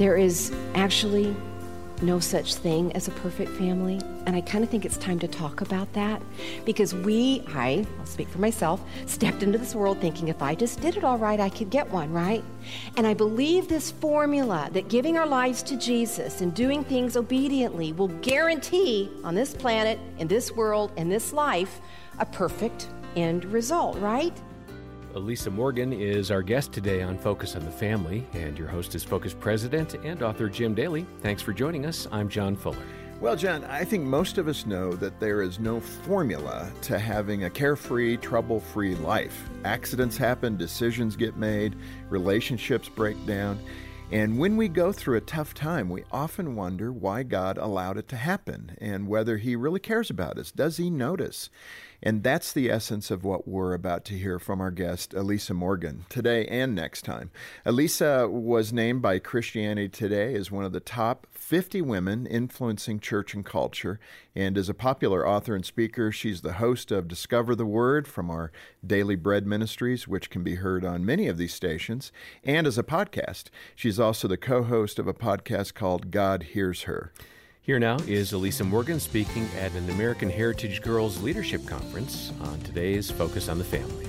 There is actually no such thing as a perfect family, and I kind of think it's time to talk about that because I'll speak for myself, stepped into this world thinking if I just did it all right, I could get one, right? And I believe this formula that giving our lives to Jesus and doing things obediently will guarantee on this planet, in this world, in this life, a perfect end result, right? Elisa Morgan is our guest today on Focus on the Family, and your host is Focus President and author Jim Daly. Thanks for joining us. I'm John Fuller. Well, John, I think most of us know that there is no formula to having a carefree, trouble-free life. Accidents happen, decisions get made, relationships break down. And when we go through a tough time, we often wonder why God allowed it to happen and whether He really cares about us. Does He notice? And that's the essence of what we're about to hear from our guest, Elisa Morgan, today and next time. Elisa was named by Christianity Today as one of the top 50 women influencing church and culture. And as a popular author and speaker, she's the host of Discover the Word from our Daily Bread Ministries, which can be heard on many of these stations, and as a podcast. She's also the co-host of a podcast called God Hears Her. Here now is Elisa Morgan speaking at an American Heritage Girls Leadership Conference on today's Focus on the Family.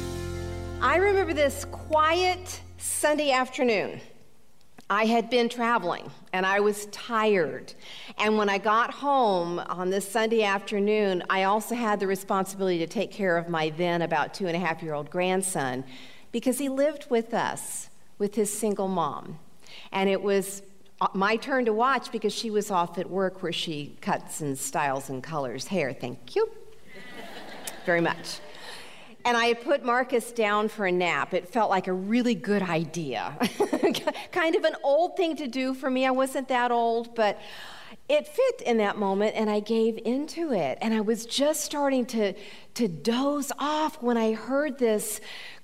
I remember this quiet Sunday afternoon. I had been traveling and I was tired. And when I got home on this Sunday afternoon, I also had the responsibility to take care of my then about 2.5-year-old grandson because he lived with us with his single mom. And it was my turn to watch because she was off at work where she cuts and styles and colors hair. Thank you very much. And I had put Marcus down for a nap. It felt like a really good idea. Kind of an old thing to do for me. I wasn't that old, but it fit in that moment, and I gave into it. And I was just starting to doze off when I heard this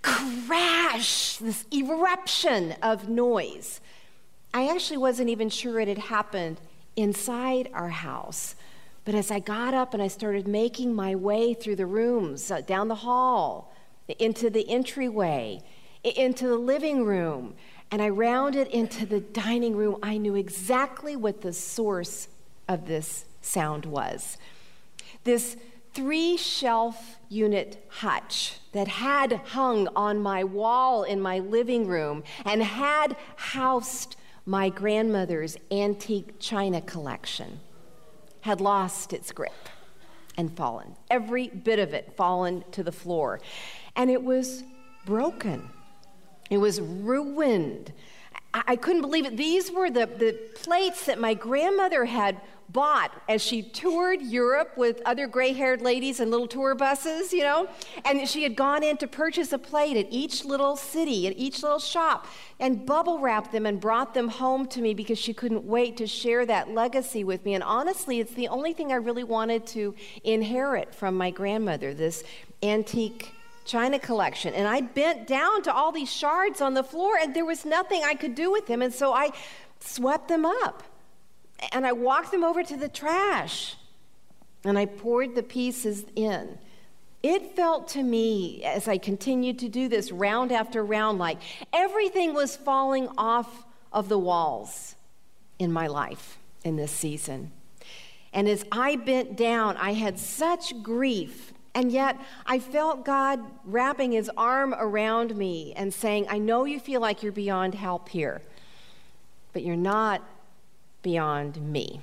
crash, this eruption of noise. I actually wasn't even sure it had happened inside our house. But as I got up and I started making my way through the rooms, down the hall, into the entryway, into the living room, and I rounded into the dining room, I knew exactly what the source of this sound was. This 3-shelf unit hutch that had hung on my wall in my living room and had housed my grandmother's antique china collection had lost its grip and fallen. Every bit of it fallen to the floor. And it was broken. It was ruined. I couldn't believe it. These were the plates that my grandmother had bought as she toured Europe with other gray-haired ladies and little tour buses, and she had gone in to purchase a plate at each little city, at each little shop, and bubble wrapped them and brought them home to me because she couldn't wait to share that legacy with me. And honestly, it's the only thing I really wanted to inherit from my grandmother, this antique china collection. And I bent down to all these shards on the floor, and there was nothing I could do with them, and so I swept them up. And I walked them over to the trash, and I poured the pieces in. It felt to me, as I continued to do this round after round, like everything was falling off of the walls in my life in this season. And as I bent down, I had such grief, and yet I felt God wrapping His arm around me and saying, I know you feel like you're beyond help here, but you're not beyond me.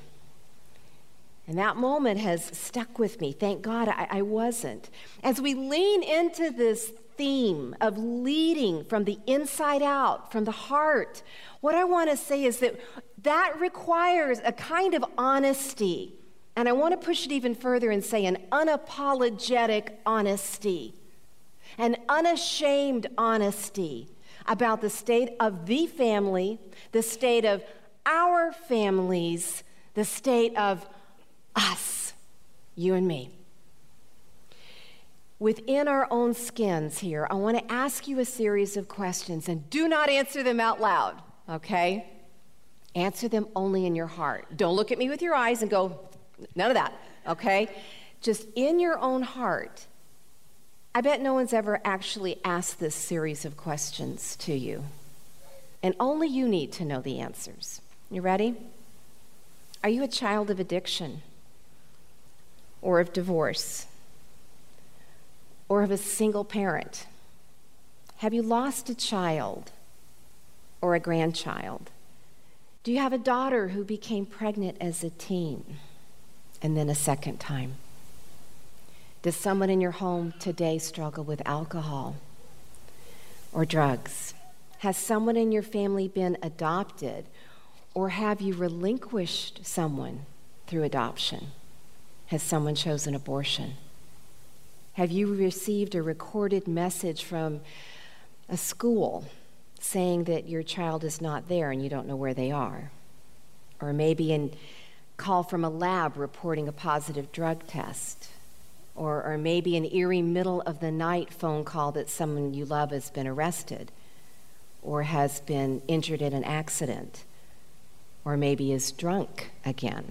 And that moment has stuck with me. Thank God I wasn't. As we lean into this theme of leading from the inside out, from the heart, what I want to say is that requires a kind of honesty. And I want to push it even further and say an unapologetic honesty, an unashamed honesty about the state of the family, the state of our families, the state of us, you and me. Within our own skins here, I want to ask you a series of questions, and do not answer them out loud, okay? Answer them only in your heart. Don't look at me with your eyes and go, none of that, okay? Just in your own heart. I bet no one's ever actually asked this series of questions to you. And only you need to know the answers. You ready? Are you a child of addiction? Or of divorce? Or of a single parent? Have you lost a child or a grandchild? Do you have a daughter who became pregnant as a teen and then a second time? Does someone in your home today struggle with alcohol or drugs? Has someone in your family been adopted, or have you relinquished someone through adoption? Has someone chosen abortion? Have you received a recorded message from a school saying that your child is not there and you don't know where they are? Or maybe a call from a lab reporting a positive drug test? Or maybe an eerie middle of the night phone call that someone you love has been arrested or has been injured in an accident, or maybe is drunk again.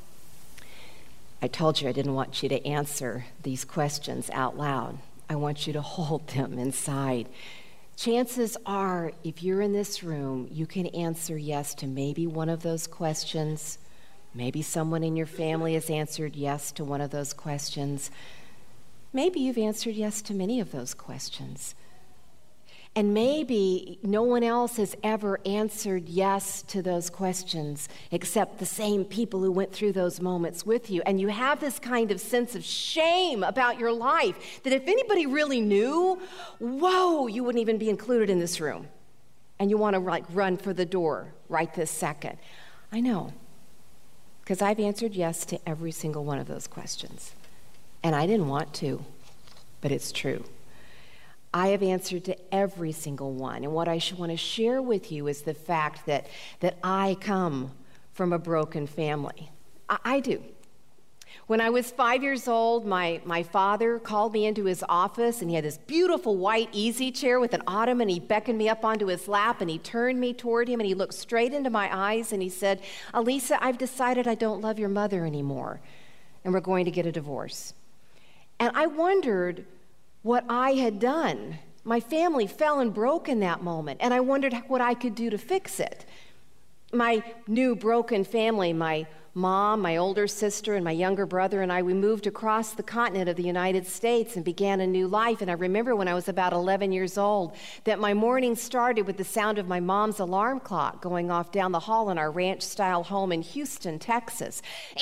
I told you I didn't want you to answer these questions out loud. I want you to hold them inside. Chances are, if you're in this room, you can answer yes to maybe one of those questions. Maybe someone in your family has answered yes to one of those questions. Maybe you've answered yes to many of those questions. And maybe no one else has ever answered yes to those questions except the same people who went through those moments with you. And you have this kind of sense of shame about your life that if anybody really knew, whoa, you wouldn't even be included in this room. And you want to run for the door right this second. I know, because I've answered yes to every single one of those questions. And I didn't want to, but it's true. I have answered to every single one. And what I want to share with you is the fact that I come from a broken family. I do. When I was 5 years old, my father called me into his office, and he had this beautiful white easy chair with an ottoman. He beckoned me up onto his lap, and he turned me toward him, and he looked straight into my eyes, and he said, "Alisa, I've decided I don't love your mother anymore, and we're going to get a divorce." And I wondered what I had done. My family fell and broke in that moment, and I wondered what I could do to fix it. My new broken family, my mom, my older sister, and my younger brother and I, we moved across the continent of the United States and began a new life. And I remember when I was about 11 years old that my morning started with the sound of my mom's alarm clock going off down the hall in our ranch-style home in Houston, Texas.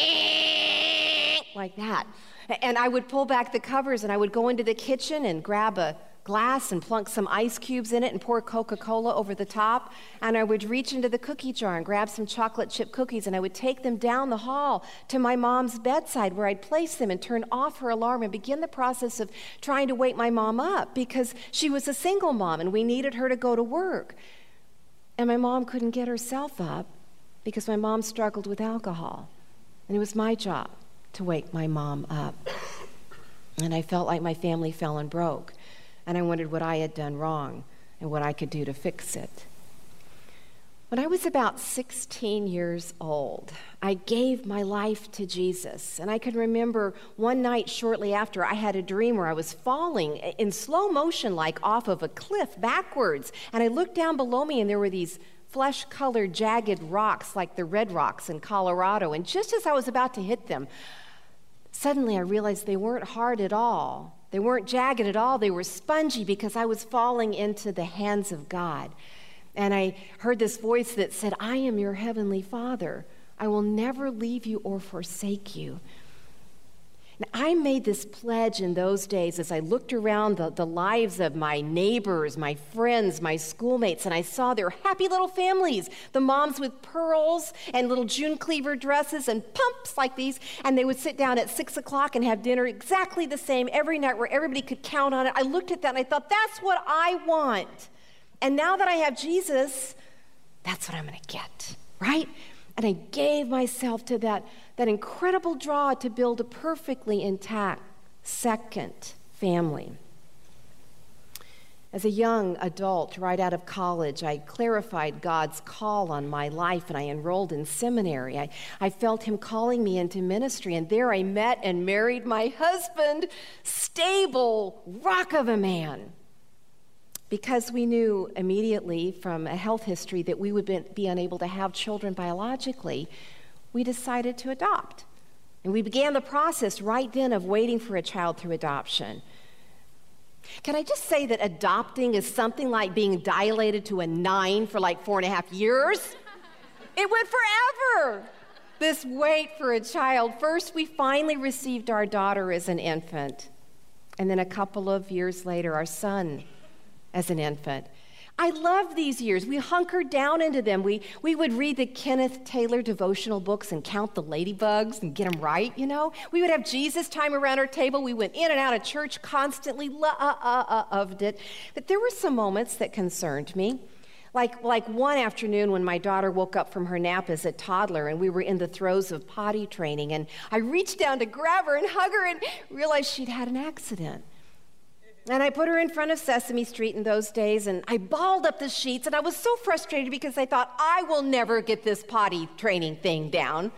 Like that. And I would pull back the covers, and I would go into the kitchen and grab a glass and plunk some ice cubes in it and pour Coca-Cola over the top. And I would reach into the cookie jar and grab some chocolate chip cookies, and I would take them down the hall to my mom's bedside, where I'd place them and turn off her alarm and begin the process of trying to wake my mom up, because she was a single mom and we needed her to go to work. And my mom couldn't get herself up because my mom struggled with alcohol. And it was my job to wake my mom up. And I felt like my family fell and broke. And I wondered what I had done wrong and what I could do to fix it. When I was about 16 years old, I gave my life to Jesus. And I can remember one night shortly after, I had a dream where I was falling in slow motion, like off of a cliff backwards. And I looked down below me, and there were these flesh-colored, jagged rocks like the red rocks in Colorado. And just as I was about to hit them, suddenly I realized they weren't hard at all. They weren't jagged at all. They were spongy, because I was falling into the hands of God. And I heard this voice that said, "I am your heavenly Father. I will never leave you or forsake you." Now, I made this pledge in those days as I looked around the lives of my neighbors, my friends, my schoolmates, and I saw their happy little families, the moms with pearls and little June Cleaver dresses and pumps like these, and they would sit down at 6 o'clock and have dinner exactly the same every night where everybody could count on it. I looked at that and I thought, that's what I want. And now that I have Jesus, that's what I'm going to get, right? And I gave myself to that incredible draw to build a perfectly intact second family. As a young adult, right out of college, I clarified God's call on my life, and I enrolled in seminary. I felt Him calling me into ministry, and there I met and married my husband, stable rock of a man. Because we knew immediately from a health history that we would be unable to have children biologically, we decided to adopt. And we began the process right then of waiting for a child through adoption. Can I just say that adopting is something like being dilated to a 9 for like 4.5 years? It went forever. This wait for a child. First, we finally received our daughter as an infant. And then a couple of years later, our son as an infant. I love these years. We hunkered down into them. We would read the Kenneth Taylor devotional books and count the ladybugs and get them right, you know. We would have Jesus time around our table. We went in and out of church constantly, loved it. But there were some moments that concerned me. Like one afternoon when my daughter woke up from her nap as a toddler and we were in the throes of potty training, and I reached down to grab her and hug her and realized she'd had an accident. And I put her in front of Sesame Street in those days, and I balled up the sheets, and I was so frustrated because I thought, I will never get this potty training thing down.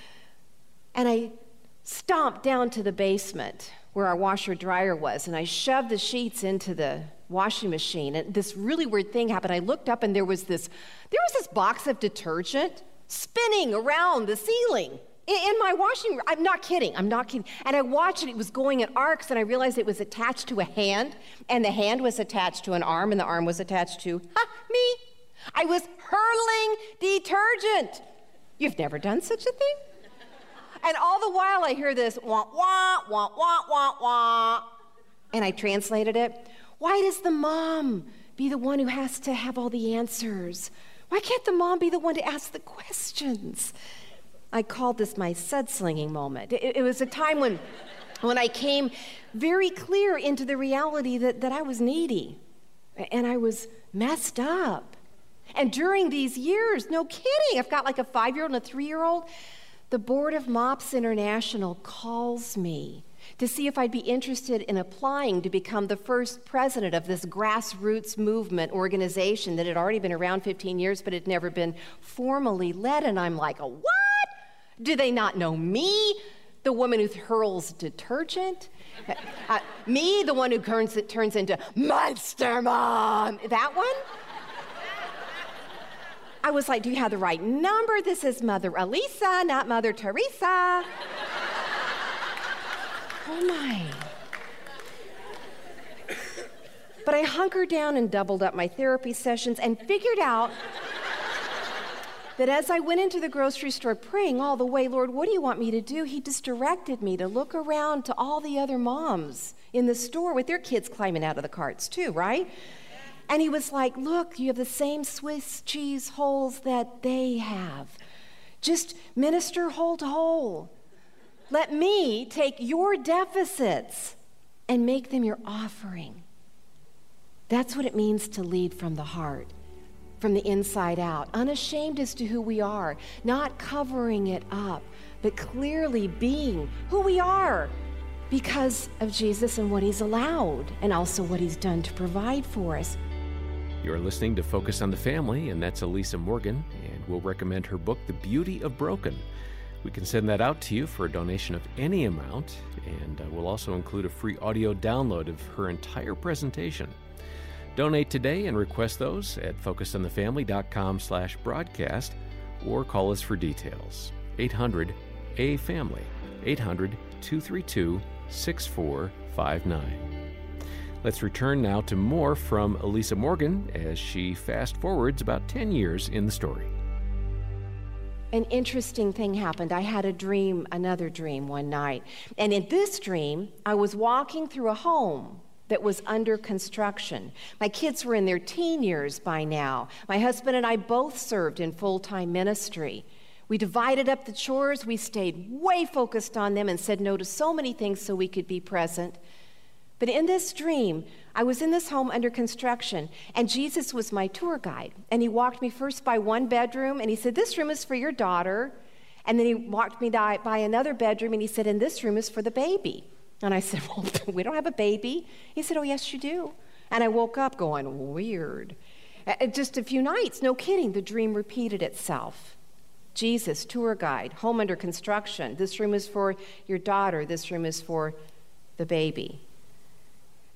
And I stomped down to the basement where our washer-dryer was, and I shoved the sheets into the washing machine, and this really weird thing happened. I looked up, and there was this box of detergent spinning around the ceiling in my washing room. I'm not kidding. And I watched it. It was going in arcs, and I realized it was attached to a hand, and the hand was attached to an arm, and the arm was attached to me. I was hurling detergent. You've never done such a thing? And all the while I hear this wah, wah, wah, wah, wah, wah. And I translated it. Why does the mom be the one who has to have all the answers? Why can't the mom be the one to ask the questions? I called this my sud-slinging moment. It was a time when I came very clear into the reality that I was needy and I was messed up. And during these years, no kidding, I've got like a 5-year-old and a 3-year-old, the Board of MOPS International calls me to see if I'd be interested in applying to become the first president of this grassroots movement organization that had already been around 15 years but had never been formally led. And I'm like, what? Do they not know me, the woman who hurls detergent? Me, the one who turns into Monster Mom? That one? I was like, do you have the right number? This is Mother Elisa, not Mother Teresa. Oh my. But I hunkered down and doubled up my therapy sessions and figured out that as I went into the grocery store praying all the way, Lord, what do you want me to do? He just directed me to look around to all the other moms in the store with their kids climbing out of the carts too, right? And he was like, look, you have the same Swiss cheese holes that they have. Just minister hole to hole. Let me take your deficits and make them your offering. That's what it means to lead from the heart, from the inside out, unashamed as to who we are, not covering it up, but clearly being who we are because of Jesus and what he's allowed, and also what he's done to provide for us. You're listening to Focus on the Family, and that's Elisa Morgan, and we'll recommend her book, The Beauty of Broken. We can send that out to you for a donation of any amount, and we'll also include a free audio download of her entire presentation. Donate today and request those at focusonthefamily.com/broadcast, or call us for details. 800-A-FAMILY, 800-232-6459. Let's return now to more from Elisa Morgan as she fast forwards about 10 years in the story. An interesting thing happened. I had another dream one night. And in this dream, I was walking through a home that was under construction. My kids were in their teen years by now. My husband and I both served in full-time ministry. We divided up the chores. We stayed way focused on them and said no to so many things so we could be present. But in this dream, I was in this home under construction, and Jesus was my tour guide. And he walked me first by one bedroom, and he said, this room is for your daughter. And then he walked me by another bedroom, and he said, and this room is for the baby. And I said, well, we don't have a baby. He said, oh, yes, you do. And I woke up going, weird. Just a few nights, no kidding, the dream repeated itself. Jesus, tour guide, home under construction. This room is for your daughter. This room is for the baby.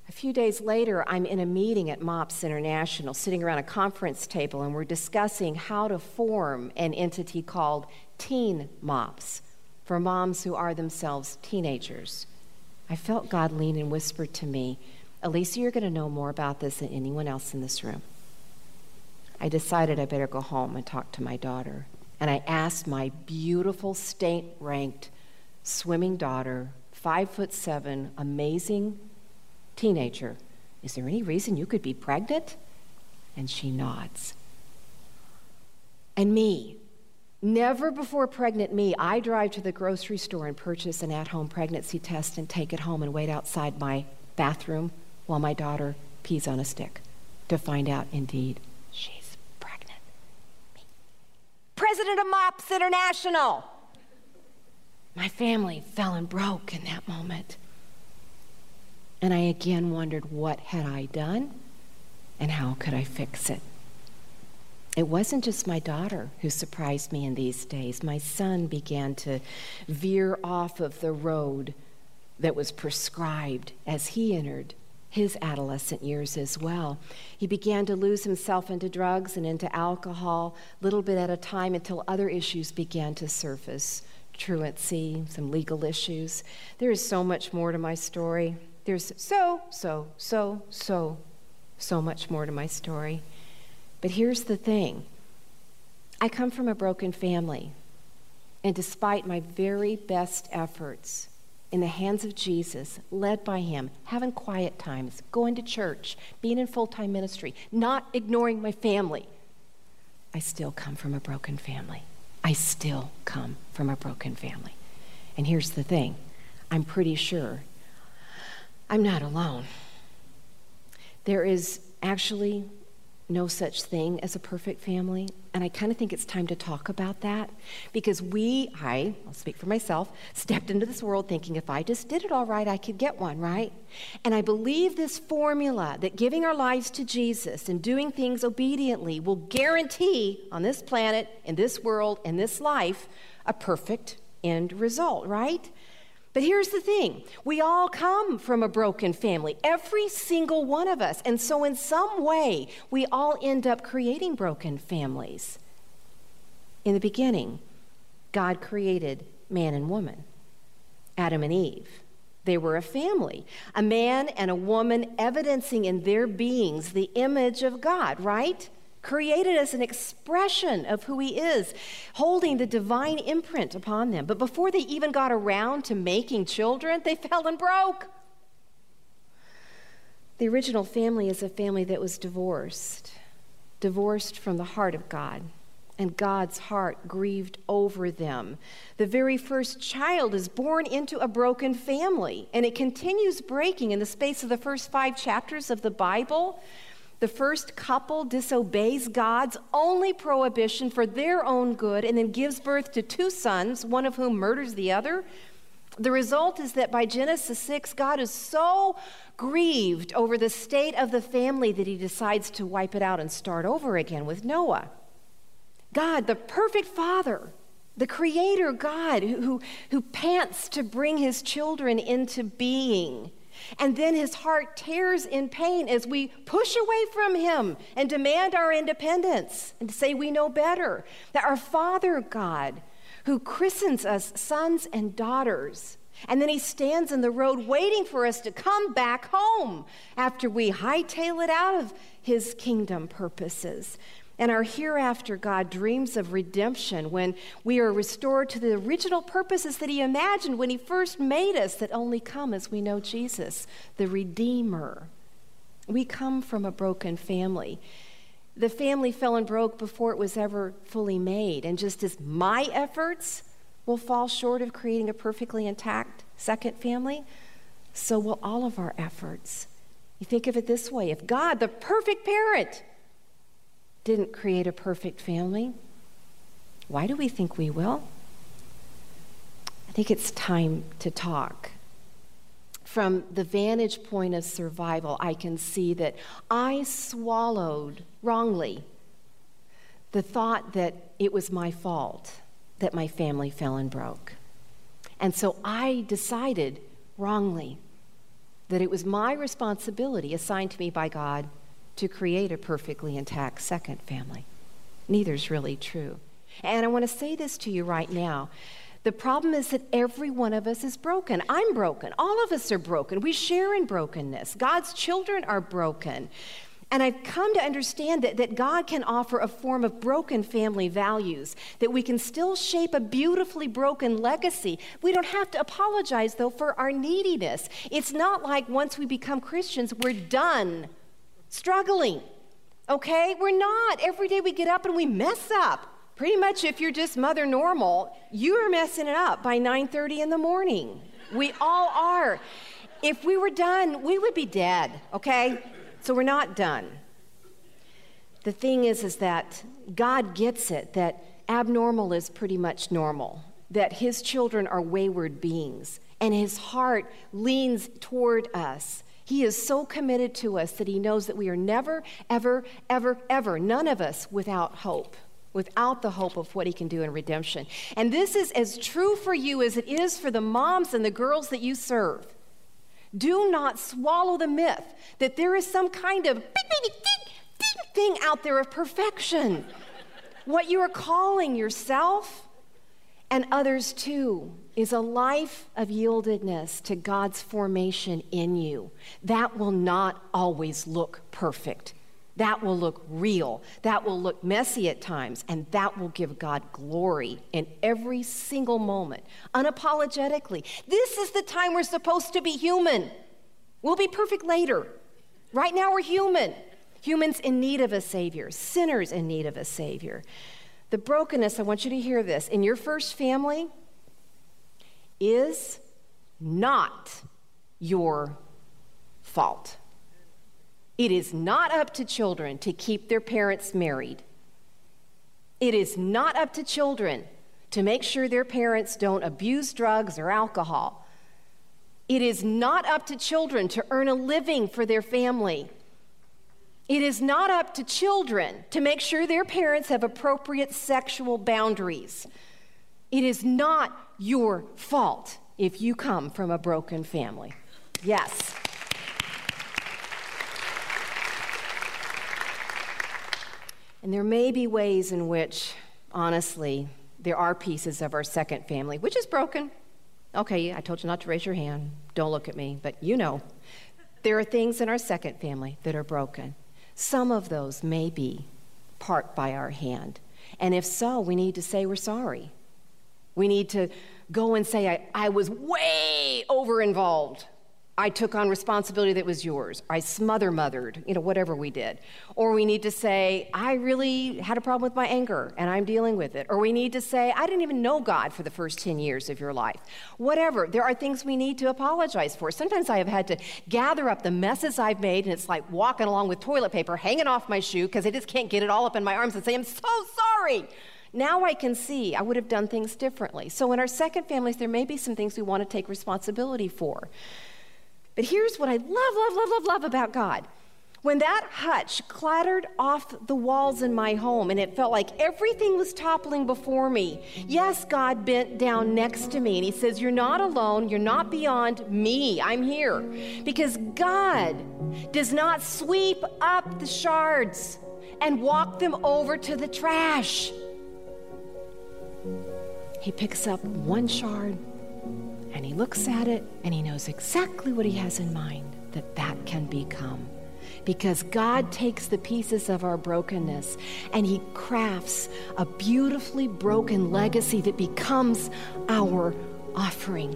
A few days later, I'm in a meeting at MOPS International, sitting around a conference table, and we're discussing how to form an entity called Teen MOPS for moms who are themselves teenagers. I felt God lean and whisper to me, Elisa, you're going to know more about this than anyone else in this room. I decided I better go home and talk to my daughter. And I asked my beautiful state-ranked swimming daughter, 5'7", amazing teenager, is there any reason you could be pregnant? And she nods. And me, never before pregnant me, I drive to the grocery store and purchase an at-home pregnancy test and take it home and wait outside my bathroom while my daughter pees on a stick to find out, indeed, she's pregnant. Me. President of MOPS International. My family fell and broke in that moment. And I again wondered, what had I done and how could I fix it? It wasn't just my daughter who surprised me in these days. My son began to veer off of the road that was prescribed as he entered his adolescent years as well. He began to lose himself into drugs and into alcohol, little bit at a time, until other issues began to surface. Truancy, some legal issues. There is so much more to my story. There's so much more to my story. But here's the thing. I come from a broken family, and despite my very best efforts, in the hands of Jesus, led by him, having quiet times, going to church, being in full-time ministry, not ignoring my family, I still come from a broken family. I still come from a broken family. And here's the thing. I'm pretty sure I'm not alone. There is actually no such thing as a perfect family, and I kind of think it's time to talk about that, because I'll speak for myself, stepped into this world thinking if I just did it all right, I could get one, right? And I believe this formula that giving our lives to Jesus and doing things obediently will guarantee on this planet, in this world, in this life, a perfect end result, right? But here's the thing. We all come from a broken family, every single one of us. And so in some way, we all end up creating broken families. In the beginning, God created man and woman, Adam and Eve. They were a family, a man and a woman evidencing in their beings the image of God, right? Created as an expression of who he is, holding the divine imprint upon them. But before they even got around to making children, they fell and broke. The original family is a family that was divorced from the heart of God, and God's heart grieved over them. The very first child is born into a broken family, and it continues breaking in the space of the first 5 chapters of the Bible. The first couple disobeys God's only prohibition for their own good and then gives birth to 2 sons, one of whom murders the other. The result is that by Genesis 6, God is so grieved over the state of the family that he decides to wipe it out and start over again with Noah. God, the perfect father, the creator God who pants to bring his children into being. And then his heart tears in pain as we push away from him and demand our independence and say we know better. That our Father God, who christens us sons and daughters, and then he stands in the road waiting for us to come back home after we hightail it out of his kingdom purposes. And our hereafter God dreams of redemption when we are restored to the original purposes that he imagined when he first made us, that only come as we know Jesus, the Redeemer. We come from a broken family. The family fell and broke before it was ever fully made. And just as my efforts will fall short of creating a perfectly intact second family, so will all of our efforts. You think of it this way. If God, the perfect parent, didn't create a perfect family, why do we think we will? I think it's time to talk. From the vantage point of survival, I can see that I swallowed wrongly the thought that it was my fault that my family fell and broke. And so I decided wrongly that it was my responsibility assigned to me by God to create a perfectly intact second family. Neither's really true. And I want to say this to you right now. The problem is that every one of us is broken. I'm broken. All of us are broken. We share in brokenness. God's children are broken. And I've come to understand that God can offer a form of broken family values, that we can still shape a beautifully broken legacy. We don't have to apologize, though, for our neediness. It's not like once we become Christians, we're done struggling, okay? We're not. Every day we get up and we mess up. Pretty much if you're just mother normal, you're messing it up by 9:30 in the morning. We all are. If we were done, we would be dead, okay? So we're not done. The thing is that God gets it, that abnormal is pretty much normal, that his children are wayward beings, and his heart leans toward us. He is so committed to us that he knows that we are never, ever, ever, ever, none of us without hope, without the hope of what he can do in redemption. And this is as true for you as it is for the moms and the girls that you serve. Do not swallow the myth that there is some kind of thing out there of perfection. What you are calling yourself and others too is a life of yieldedness to God's formation in you. That will not always look perfect. That will look real. That will look messy at times, and that will give God glory in every single moment, unapologetically. This is the time we're supposed to be human. We'll be perfect later. Right now we're human. Humans in need of a Savior, sinners in need of a Savior. The brokenness, I want you to hear this, in your first family is not your fault. It is not up to children to keep their parents married. It is not up to children to make sure their parents don't abuse drugs or alcohol. It is not up to children to earn a living for their family. It is not up to children to make sure their parents have appropriate sexual boundaries. It is not your fault if you come from a broken family. Yes. And there may be ways in which, honestly, there are pieces of our second family, which is broken. Okay, I told you not to raise your hand. Don't look at me, but you know. There are things in our second family that are broken. Some of those may be part by our hand. And if so, we need to say we're sorry. We need to go and say, I was way over-involved. I took on responsibility that was yours. I smother-mothered, whatever we did. Or we need to say, I really had a problem with my anger, and I'm dealing with it. Or we need to say, I didn't even know God for the first 10 years of your life. Whatever. There are things we need to apologize for. Sometimes I have had to gather up the messes I've made, and it's like walking along with toilet paper hanging off my shoe because I just can't get it all up in my arms and say, I'm so sorry. Now I can see I would have done things differently. So in our second families, there may be some things we want to take responsibility for. But here's what I love about God. When that hutch clattered off the walls in my home and it felt like everything was toppling before me, yes, God bent down next to me and he says, you're not alone, you're not beyond me, I'm here. Because God does not sweep up the shards and walk them over to the trash. He picks up one shard and he looks at it and he knows exactly what he has in mind, that can become. Because God takes the pieces of our brokenness and he crafts a beautifully broken legacy that becomes our offering.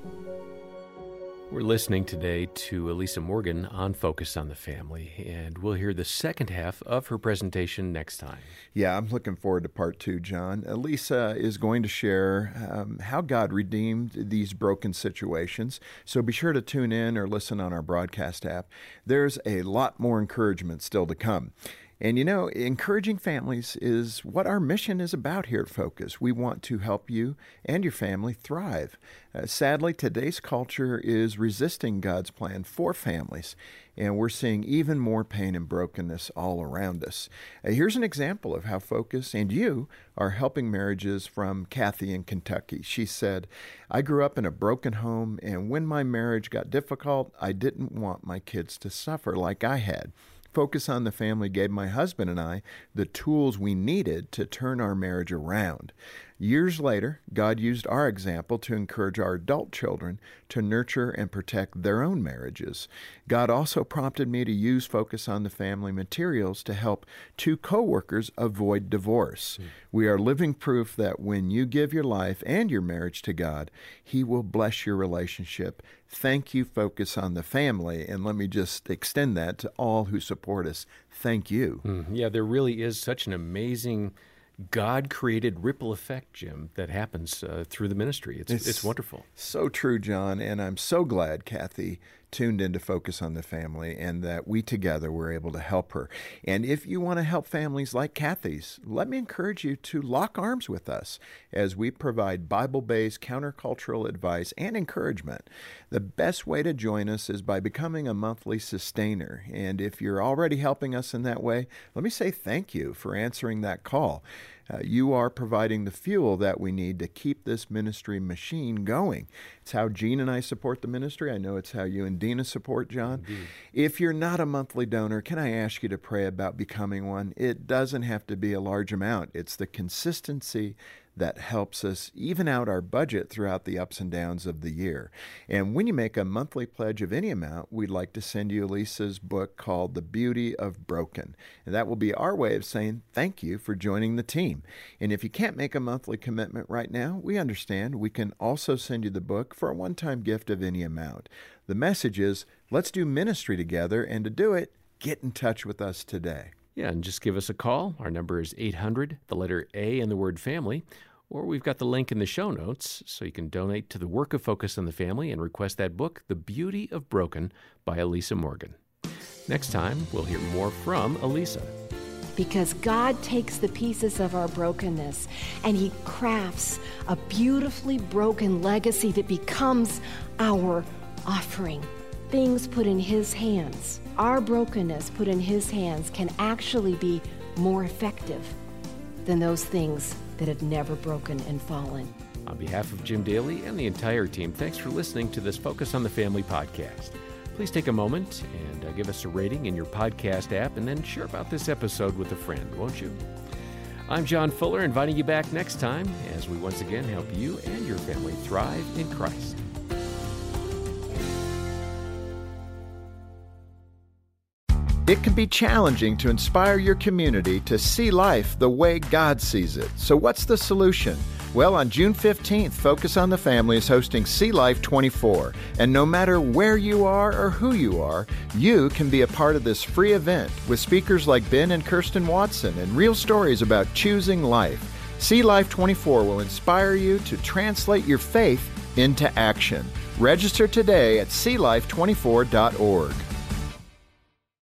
We're listening today to Elisa Morgan on Focus on the Family, and we'll hear the second half of her presentation next time. Yeah, I'm looking forward to part 2, John. Elisa is going to share how God redeemed these broken situations, so be sure to tune in or listen on our broadcast app. There's a lot more encouragement still to come. And you know, encouraging families is what our mission is about here at Focus. We want to help you and your family thrive. Sadly, today's culture is resisting God's plan for families, and we're seeing even more pain and brokenness all around us. Here's an example of how Focus and you are helping marriages from Kathy in Kentucky. She said, "I grew up in a broken home, and when my marriage got difficult, I didn't want my kids to suffer like I had. Focus on the Family gave my husband and I the tools we needed to turn our marriage around. Years later, God used our example to encourage our adult children to nurture and protect their own marriages. God also prompted me to use Focus on the Family materials to help 2 coworkers avoid divorce. We are living proof that when you give your life and your marriage to God, He will bless your relationship. Thank you, Focus on the Family." And let me just extend that to all who support us. Thank you. Yeah, there really is such an amazing God-created ripple effect, Jim, that happens through the ministry. It's wonderful. So true, John, and I'm so glad Kathy tuned in to Focus on the Family and that we together were able to help her. And if you want to help families like Kathy's, let me encourage you to lock arms with us as we provide Bible-based countercultural advice and encouragement. The best way to join us is by becoming a monthly sustainer. And if you're already helping us in that way, let me say thank you for answering that call. You are providing the fuel that we need to keep this ministry machine going. It's how Gene and I support the ministry. I know it's how you and Dina support John. Indeed. If you're not a monthly donor, can I ask you to pray about becoming one? It doesn't have to be a large amount. It's the consistency that helps us even out our budget throughout the ups and downs of the year. And when you make a monthly pledge of any amount, we'd like to send you Lisa's book called The Beauty of Broken. And that will be our way of saying thank you for joining the team. And if you can't make a monthly commitment right now, we understand. We can also send you the book for a one-time gift of any amount. The message is, let's do ministry together, and to do it, get in touch with us today. Yeah, and just give us a call. Our number is 800, the letter A and the word family, or we've got the link in the show notes so you can donate to the work of Focus on the Family and request that book, The Beauty of Broken, by Elisa Morgan. Next time, we'll hear more from Elisa. Because God takes the pieces of our brokenness and He crafts a beautifully broken legacy that becomes our offering. Things put in His hands, our brokenness put in His hands, can actually be more effective than those things that had never broken and fallen. On behalf of Jim Daly and the entire team, thanks for listening to this Focus on the Family podcast. Please take a moment and give us a rating in your podcast app, and then share about this episode with a friend, won't you? I'm John Fuller, inviting you back next time as we once again help you and your family thrive in Christ. It can be challenging to inspire your community to see life the way God sees it. So what's the solution? Well, on June 15th, Focus on the Family is hosting See Life 24. And no matter where you are or who you are, you can be a part of this free event with speakers like Ben and Kirsten Watson and real stories about choosing life. See Life 24 will inspire you to translate your faith into action. Register today at seelife24.org.